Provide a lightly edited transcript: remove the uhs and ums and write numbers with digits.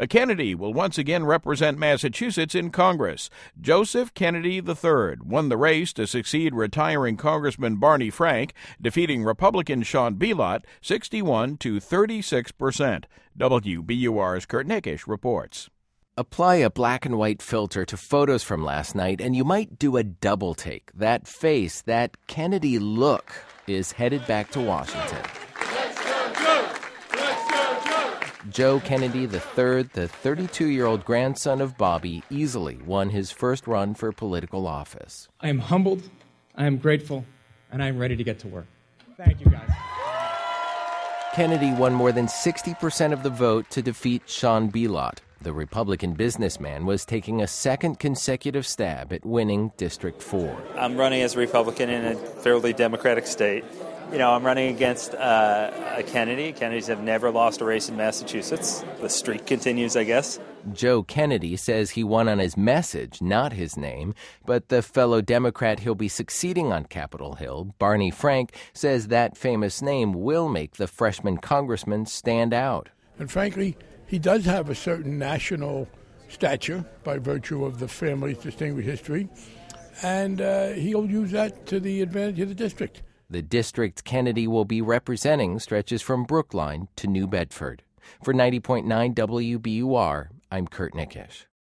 Kennedy will once again represent Massachusetts in Congress. Joseph Kennedy III won the race to succeed retiring Congressman Barney Frank, defeating Republican Sean Belot 61 to 36%. WBUR's Kurt Nickish reports. Apply a black and white filter to photos from last night, and you might do a double take. That face, that Kennedy look, is headed back to Washington. Let's go, Joe! Let's go, Joe! Joe Kennedy III, the 32-year-old grandson of Bobby, easily won his first run for political office. I am humbled, I am grateful, and I am ready to get to work. Thank you, guys. Kennedy won more than 60% of the vote to defeat Sean Belot. The Republican businessman was taking a second consecutive stab at winning District 4. I'm running as a Republican in a fairly Democratic state. I'm running against a Kennedy. Kennedys have never lost a race in Massachusetts. The streak continues, I guess. Joe Kennedy says he won on his message, not his name. But the fellow Democrat he'll be succeeding on Capitol Hill, Barney Frank, says that famous name will make the freshman congressman stand out. And frankly, he does have a certain national stature by virtue of the family's distinguished history, and he'll use that to the advantage of the district. The district Kennedy will be representing stretches from Brookline to New Bedford. For 90.9 WBUR, I'm Kurt Nickish.